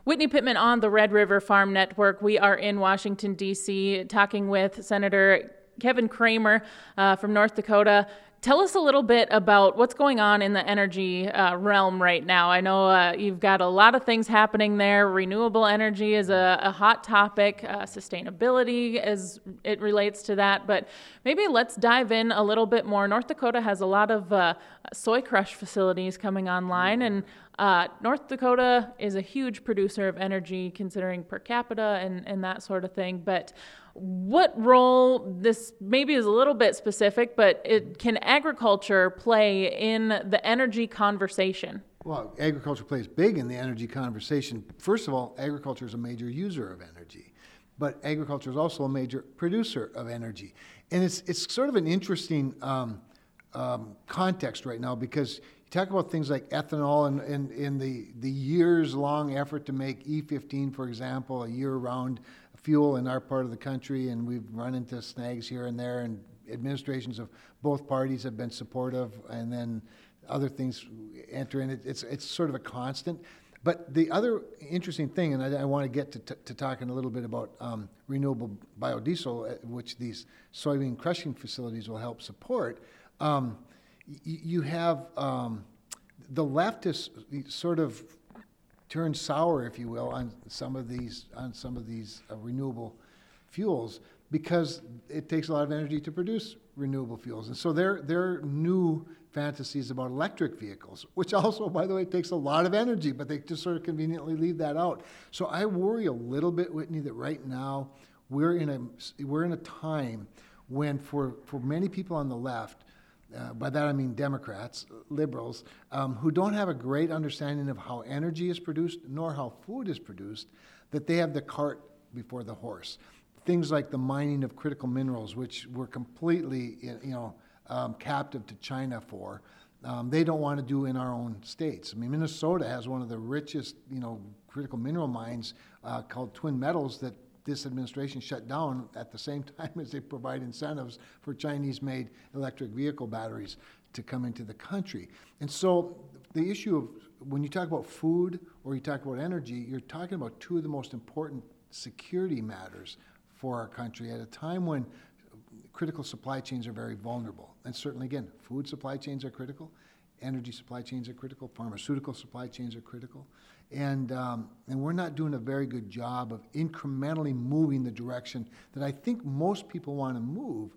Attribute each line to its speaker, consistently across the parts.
Speaker 1: Whitney Pittman on the Red River Farm Network. We are in Washington, D.C., talking with Senator Kevin Cramer from North Dakota. Tell us a little bit about what's going on in the energy realm right now. I know you've got a lot of things happening there. Renewable energy is a hot topic, sustainability as it relates to that. But maybe let's dive in a little bit more. North Dakota has a lot of soy crush facilities coming online, and North Dakota is a huge producer of energy considering per capita and that sort of thing. But what role, this maybe is a little bit specific, but can agriculture play in the energy conversation?
Speaker 2: Well, agriculture plays big in the energy conversation. First of all, agriculture is a major user of energy, but agriculture is also a major producer of energy. And it's sort of an interesting context right now, because you talk about things like ethanol and in the years-long effort to make E15, for example, a year-round fuel in our part of the country, and we've run into snags here and there, and administrations of both parties have been supportive, and then other things enter in. It's sort of a constant. But the other interesting thing, and I want to get to talking a little bit about renewable biodiesel, which these soybean crushing facilities will help support. You have the leftists sort of turned sour, if you will, on some of these renewable fuels, because it takes a lot of energy to produce renewable fuels. And so their new fantasies about electric vehicles, which also, by the way, takes a lot of energy, but they just sort of conveniently leave that out. So I worry a little bit, Whitney, that right now we're in a time when for many people on the left, by that I mean Democrats, liberals, who don't have a great understanding of how energy is produced nor how food is produced, that they have the cart before the horse. Things like the mining of critical minerals, which we're completely, captive to China for, they don't want to do in our own states. I mean, Minnesota has one of the richest, critical mineral mines called Twin Metals that this administration shut down at the same time as they provide incentives for Chinese-made electric vehicle batteries to come into the country. And so the issue of when you talk about food or you talk about energy, you're talking about two of the most important security matters for our country at a time when critical supply chains are very vulnerable. And certainly, again, food supply chains are critical, energy supply chains are critical, pharmaceutical supply chains are critical. And we're not doing a very good job of incrementally moving the direction that I think most people want to move,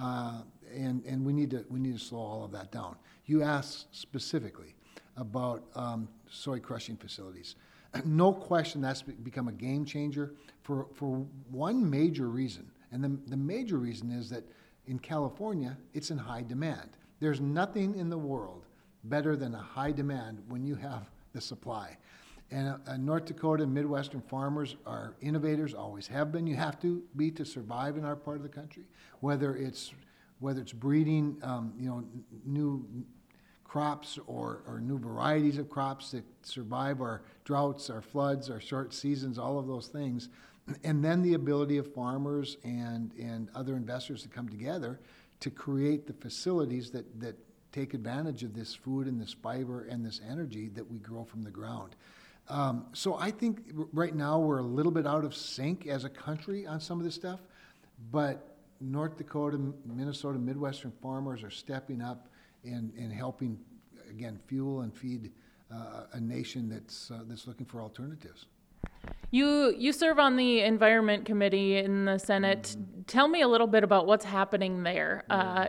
Speaker 2: and we need to slow all of that down. You asked specifically about soy crushing facilities. No question that's become a game changer for one major reason, and the major reason is that in California it's in high demand. There's nothing in the world better than a high demand when you have the supply. And North Dakota and Midwestern farmers are innovators, always have been. You have to be to survive in our part of the country, whether it's breeding, new crops or new varieties of crops that survive our droughts, our floods, our short seasons, all of those things. And then the ability of farmers and other investors to come together to create the facilities that take advantage of this food and this fiber and this energy that we grow from the ground. So I think right now we're a little bit out of sync as a country on some of this stuff, but North Dakota, Minnesota, Midwestern farmers are stepping up and helping, again, fuel and feed a nation that's looking for alternatives.
Speaker 1: You serve on the Environment Committee in the Senate. Mm-hmm. Tell me a little bit about what's happening there.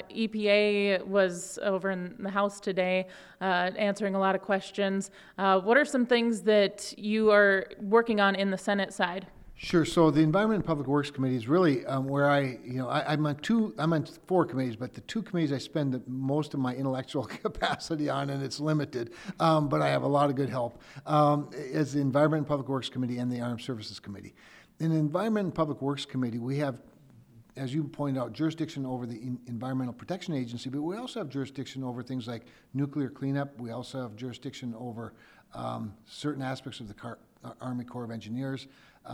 Speaker 1: EPA was over in the House today answering a lot of questions. What are some things that you are working on in the Senate side?
Speaker 2: Sure. So the Environment and Public Works Committee is really where I'm on four committees, but the two committees I spend most of my intellectual capacity on, and it's limited, but I have a lot of good help, is the Environment and Public Works Committee and the Armed Services Committee. In the Environment and Public Works Committee, we have, as you pointed out, jurisdiction over the Environmental Protection Agency, but we also have jurisdiction over things like nuclear cleanup. We also have jurisdiction over certain aspects of the Army Corps of Engineers.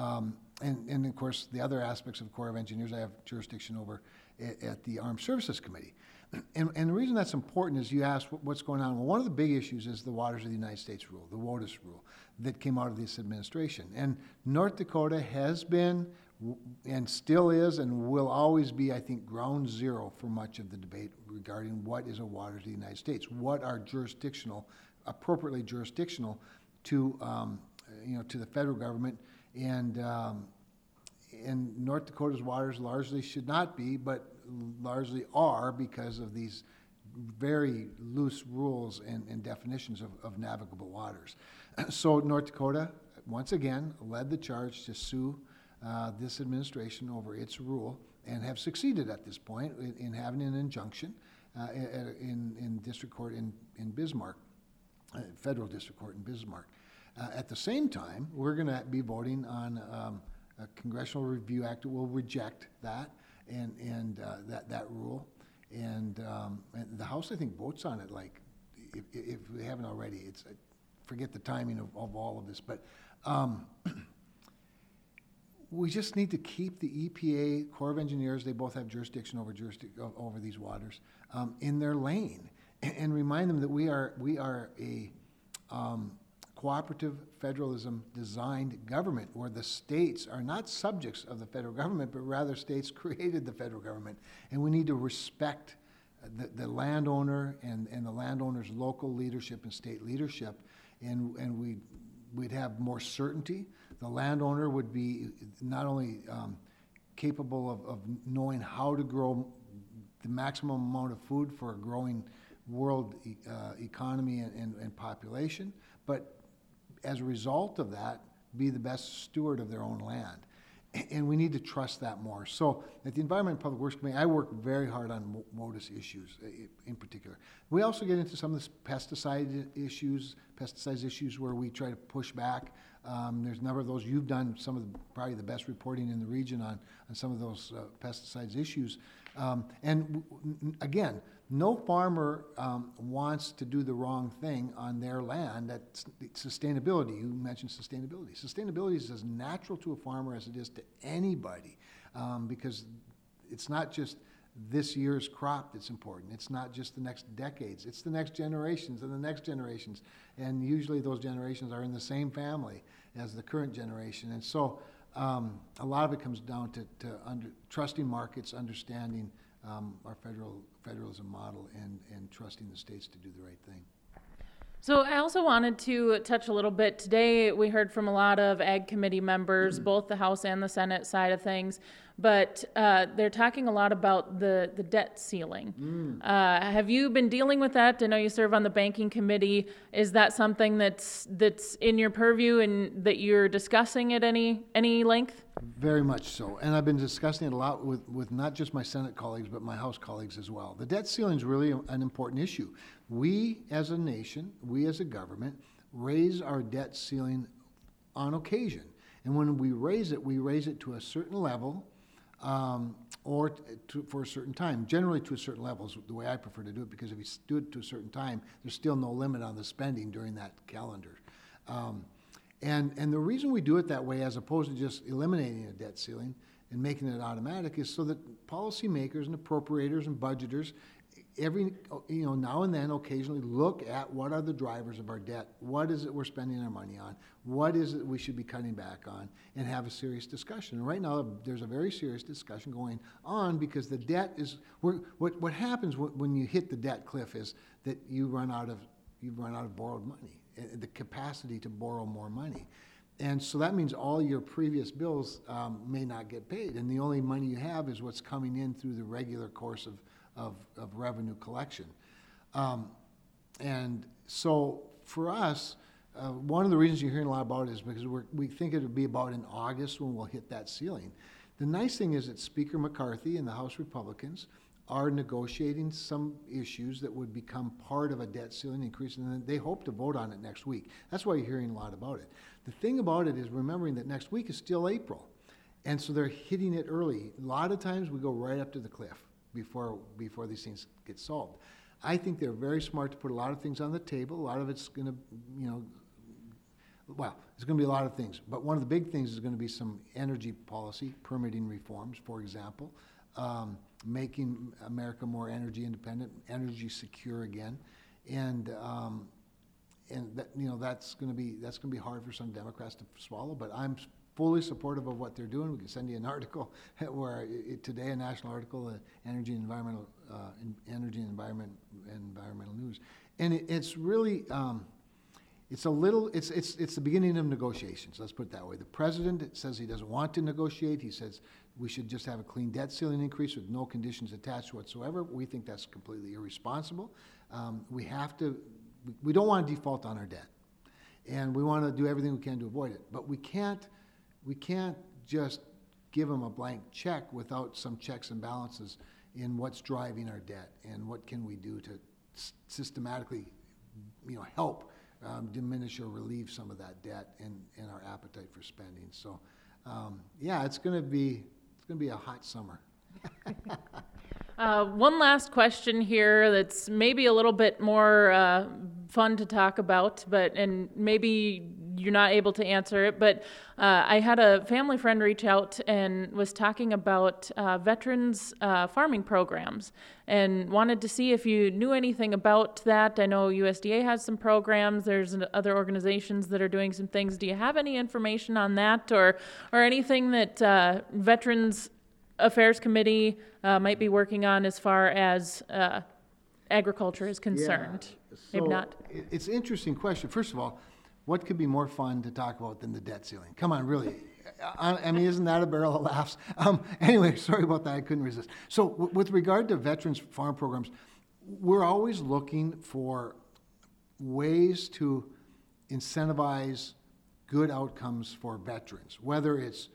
Speaker 2: And of course, the other aspects of the Corps of Engineers I have jurisdiction over at the Armed Services Committee. And the reason that's important is you asked what's going on. Well, one of the big issues is the Waters of the United States rule, the WOTUS rule, that came out of this administration. And North Dakota has been and still is and will always be, I think, ground zero for much of the debate regarding what is a waters of the United States, what are appropriately jurisdictional to, to the federal government. And North Dakota's waters largely should not be, but largely are because of these very loose rules and definitions of navigable waters. So North Dakota, once again, led the charge to sue this administration over its rule and have succeeded at this point in having an injunction in district court in Bismarck, federal district court in Bismarck. At the same time, we're going to be voting on a Congressional Review Act that will reject that and that rule. And the House, I think, votes on it like, if they haven't already, it's, forget the timing of all of this, but we just need to keep the EPA, Corps of Engineers, they both have jurisdiction over these waters, in their lane, and remind them that we are a cooperative federalism designed government where the states are not subjects of the federal government, but rather states created the federal government. And we need to respect the landowner and the landowner's local leadership and state leadership. And we'd have more certainty. The landowner would be not only capable of knowing how to grow the maximum amount of food for a growing world economy and population, but as a result of that, be the best steward of their own land. And we need to trust that more. So at the Environment and Public Works Committee, I work very hard on WOTUS issues in particular. We also get into some of the pesticides issues where we try to push back. There's a number of those. You've done probably the best reporting in the region on some of those pesticides issues. Again, no farmer wants to do the wrong thing on their land. That's sustainability. You mentioned sustainability. Sustainability is as natural to a farmer as it is to anybody, because it's not just this year's crop that's important. It's not just the next decades. It's the next generations and the next generations. And usually those generations are in the same family as the current generation. And so a lot of it comes down to trusting markets, understanding our federalism model, and trusting the states to do the right thing.
Speaker 1: So I also wanted to touch a little bit. Today we heard from a lot of Ag Committee members, both the House and the Senate side of things, but they're talking a lot about the debt ceiling. Have you been dealing with that? I know you serve on the Banking Committee. Is that something that's in your purview and that you're discussing at any length?
Speaker 2: Very much so. And I've been discussing it a lot with not just my Senate colleagues, but my House colleagues as well. The debt ceiling is really an important issue. We as a nation, we as a government, raise our debt ceiling on occasion. And when we raise it to a certain level or for a certain time, generally to a certain level is the way I prefer to do it, because if you do it to a certain time, there's still no limit on the spending during that calendar. And the reason we do it that way, as opposed to just eliminating a debt ceiling and making it automatic, is so that policymakers and appropriators and budgeters now and then occasionally look at what are the drivers of our debt, what is it we're spending our money on, what is it we should be cutting back on, and have a serious discussion. And right now there's a very serious discussion going on, because the debt is, what happens when you hit the debt cliff is that you run out of borrowed money, the capacity to borrow more money. And so that means all your previous bills may not get paid, and the only money you have is what's coming in through the regular course of revenue collection. And so for us, one of the reasons you're hearing a lot about it is because we think it'll be about in August when we'll hit that ceiling. The nice thing is that Speaker McCarthy and the House Republicans are negotiating some issues that would become part of a debt ceiling increase, and they hope to vote on it next week. That's why you're hearing a lot about it. The thing about it is remembering that next week is still April, and so they're hitting it early. A lot of times we go right up to the cliff before these things get solved. I think they're very smart to put a lot of things on the table. A lot of it's going to, it's going to be a lot of things. But one of the big things is going to be some energy policy, permitting reforms, for example. making America more energy independent, energy secure again, and that, that's going to be hard for some Democrats to swallow. But I'm fully supportive of what they're doing. We can send you an article where today, a national article, Energy and Environmental News, and it's really. It's the beginning of negotiations. Let's put it that way. The president says he doesn't want to negotiate. He says we should just have a clean debt ceiling increase with no conditions attached whatsoever. We think that's completely irresponsible. We don't want to default on our debt, and we want to do everything we can to avoid it. But we can't just give them a blank check without some checks and balances in what's driving our debt and what can we do to systematically, help. Diminish or relieve some of that debt and our appetite for spending. So, it's going to be a hot summer.
Speaker 1: One last question here that's maybe a little bit more fun to talk about, and maybe you're not able to answer it, but I had a family friend reach out and was talking about veterans farming programs and wanted to see if you knew anything about that. I know USDA has some programs. There's other organizations that are doing some things. Do you have any information on that or anything that Veterans Affairs Committee might be working on as far as agriculture is concerned?
Speaker 2: Yeah.
Speaker 1: Maybe not.
Speaker 2: It's an interesting question. First of all, what could be more fun to talk about than the debt ceiling? Come on, really. I mean, isn't that a barrel of laughs? Anyway, sorry about that. I couldn't resist. So with regard to veterans farm programs, we're always looking for ways to incentivize good outcomes for veterans, whether it's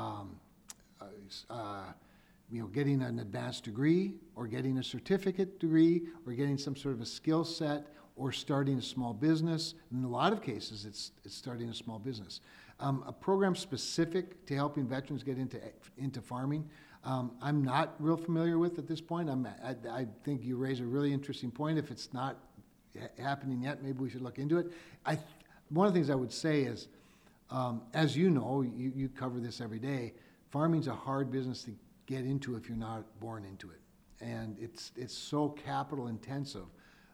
Speaker 2: getting an advanced degree or getting a certificate degree or getting some sort of a skill set or starting a small business. In a lot of cases, it's starting a small business. A program specific to helping veterans get into farming, I'm not real familiar with at this point. I think you raise a really interesting point. If it's not happening yet, maybe we should look into it. One of the things I would say is, as you know, you cover this every day, farming's a hard business to get into if you're not born into it. And it's so capital intensive.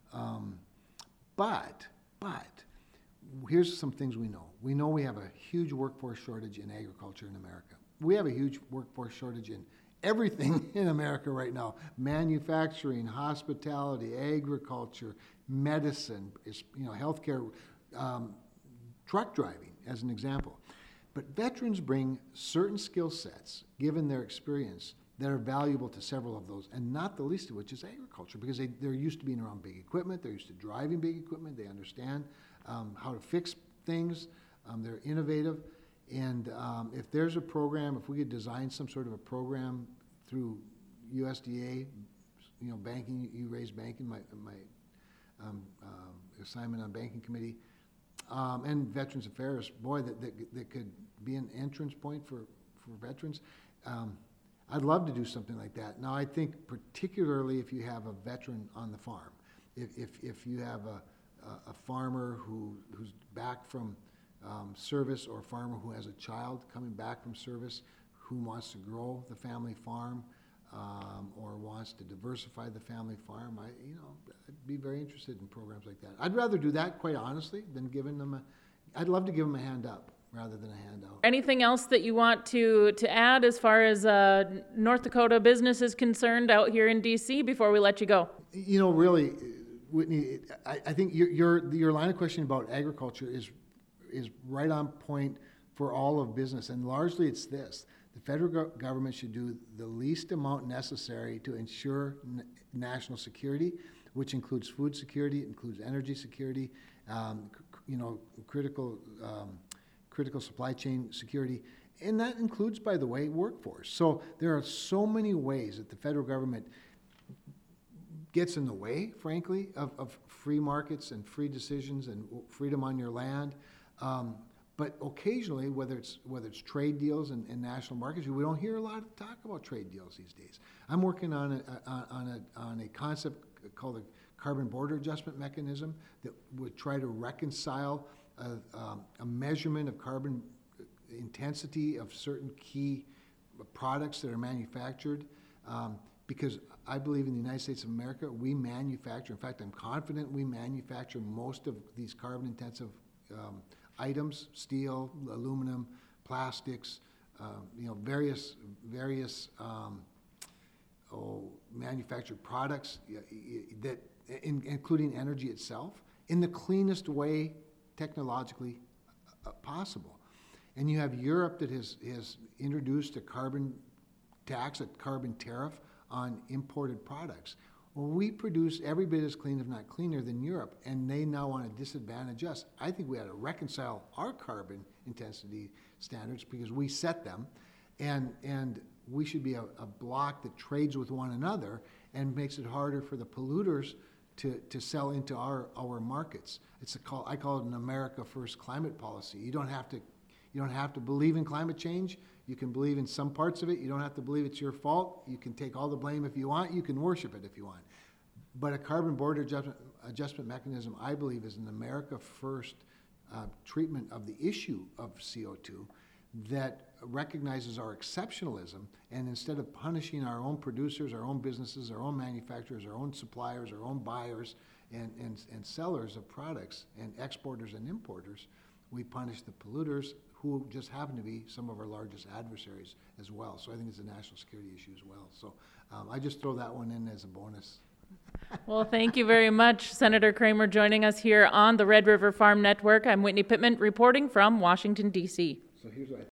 Speaker 2: But here's some things we know. We know we have a huge workforce shortage in agriculture in America. We have a huge workforce shortage in everything in America right now. Manufacturing, hospitality, agriculture, medicine, healthcare, truck driving, as an example. But veterans bring certain skill sets, given their experience, that are valuable to several of those, and not the least of which is agriculture, because they're used to being around big equipment, they're used to driving big equipment, they understand how to fix things, they're innovative, and if there's a program, if we could design some sort of a program through USDA, banking, you raised banking, my assignment on banking committee, and Veterans Affairs, boy, that could be an entrance point for veterans. I'd love to do something like that. Now, I think particularly if you have a veteran on the farm, if you have a farmer who's back from service, or a farmer who has a child coming back from service who wants to grow the family farm or wants to diversify the family farm, I'd be very interested in programs like that. I'd rather do that, quite honestly, than giving them I'd love to give them a hand up rather than a handout.
Speaker 1: Anything else that you want to add as far as North Dakota business is concerned out here in DC before we let you go?
Speaker 2: Really, Whitney, I think your line of questioning about agriculture is right on point for all of business, and largely it's this. The federal government should do the least amount necessary to ensure national security, which includes food security, includes energy security, critical supply chain security, and that includes, by the way, workforce. So there are so many ways that the federal government gets in the way, frankly, of free markets and free decisions and freedom on your land. But occasionally, whether it's trade deals and national markets, we don't hear a lot of talk about trade deals these days. I'm working on a concept called the carbon border adjustment mechanism that would try to reconcile a measurement of carbon intensity of certain key products that are manufactured because I believe in the United States of America, we manufacture, in fact, I'm confident we manufacture most of these carbon-intensive items, steel, aluminum, plastics, various manufactured products that, including energy itself, in the cleanest way technologically possible. And you have Europe that has introduced a carbon tax, a carbon tariff on imported products. Well, we produce every bit as clean, if not cleaner, than Europe, and they now want to disadvantage us. I think we ought to reconcile our carbon intensity standards because we set them, and we should be a bloc that trades with one another and makes it harder for the polluters to sell into our markets. I call it an America First climate policy. You don't have to believe in climate change. You can believe in some parts of it. You don't have to believe it's your fault. You can take all the blame if you want. You can worship it if you want. But a carbon border adjustment mechanism, I believe, is an America First treatment of the issue of CO2 that recognizes our exceptionalism, and instead of punishing our own producers, our own businesses, our own manufacturers, our own suppliers, our own buyers and sellers of products, and exporters and importers, we punish the polluters, who just happen to be some of our largest adversaries as well. So I think it's a national security issue as well. So I just throw that one in as a bonus.
Speaker 1: Well, thank you very much, Senator Cramer, joining us here on the Red River Farm Network. I'm Whitney Pittman reporting from Washington, D.C.
Speaker 2: So here's what I